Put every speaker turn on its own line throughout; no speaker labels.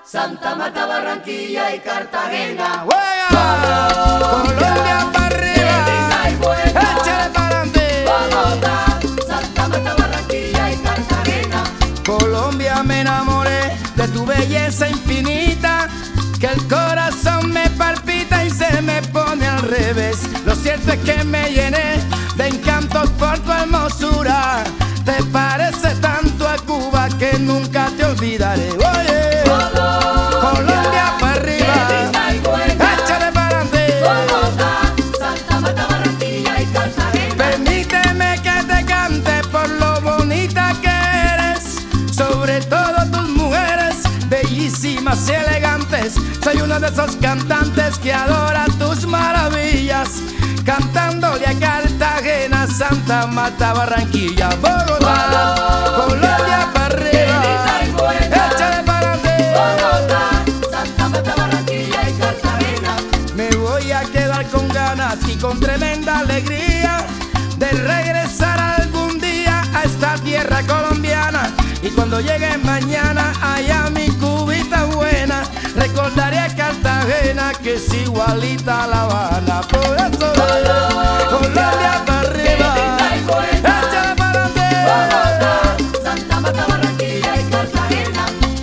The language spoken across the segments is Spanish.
Santa Marta, Barranquilla y Cartagena.
Colombia para arriba,
linda y buena.
échale para adelante.
Bogotá, Santa Marta, Barranquilla y Cartagena.
Colombia, me enamoré de tu belleza infinita, que el corazón me palpita y se me pone al revés. Lo cierto es que me llené de encantos por tu hermosura. Te parece tanto a Cuba que nunca te olvidaré. Oye, Colombia para arriba,
linda y buena.
échale para adelante.
Bogotá, Santa Marta, Barranquilla y Cartagena.
Permíteme que te cante por lo bonita que eres, sobre todo tus mujeres, bellísimas y elegantes. Soy uno de esos cantantes que adora tus maravillas, cantándole a Cartagena, Santa Marta, Barranquilla, Bogotá, Colombia para arriba, échale para adelante.
Bogotá, Santa Marta, Barranquilla y Cartagena.
Me voy a quedar con ganas y con tremenda alegría de regresar algún día a esta tierra colombiana. Y cuando llegue mañana allá a mi Cubita buena, recordaré a Cartagena que es igualita a La Habana. Por eso Colombia para arriba, échale para adelante.
Bogotá, Santa Marta, Barranquilla y Cartagena.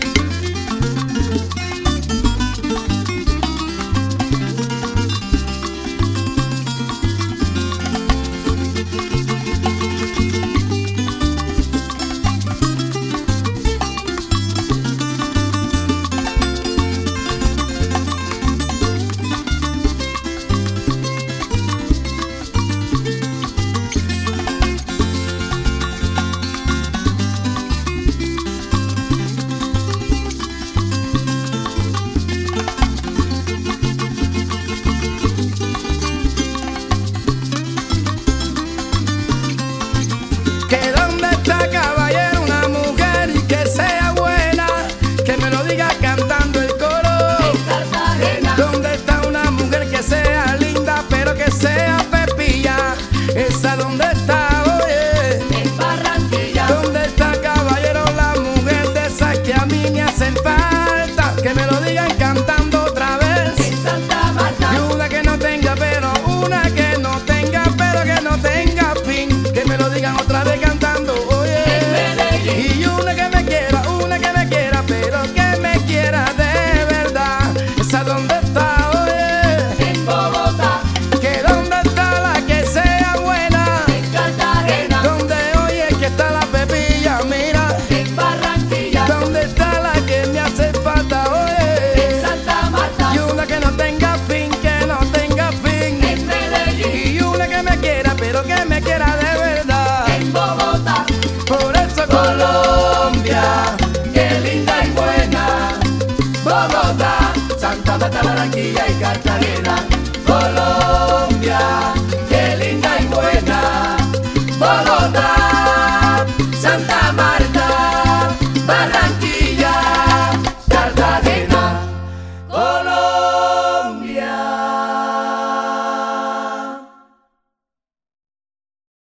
Que donde está, caballero, una mujer y que sea buena, que me lo diga cantando el coro.
En Cartagena.
¿Dónde está una mujer que sea linda pero que sea pepilla? Esa donde está, oye.
En Barranquilla.
¿Dónde está, caballero, la mujer de esas que a mí me hacen falta? Que me lo digan cantando otra vez.
En Santa Marta.
Y una que no tenga pero, una que no tenga pero que no tenga fin. Que me lo digan otra vez cantando, oye.
En Medellín.
Y una que me quiera pero que me quiera de verdad. Esa donde está, oye.
En Bogotá.
Que donde está la que sea buena.
En Cartagena.
Donde oye que está la pepilla, mira.
En Barranquilla.
Donde está la que me hace falta,
En
oye.
Santa Marta.
Y una que no tenga fin, que no tenga fin.
En Medellín.
Y una que me quiera pero que me quiera de verdad.
En Bogotá.
Por eso Colombia,
Qué linda y buena. Bogotá, Santa Marta, Barranquilla y Cartagena. Colombia.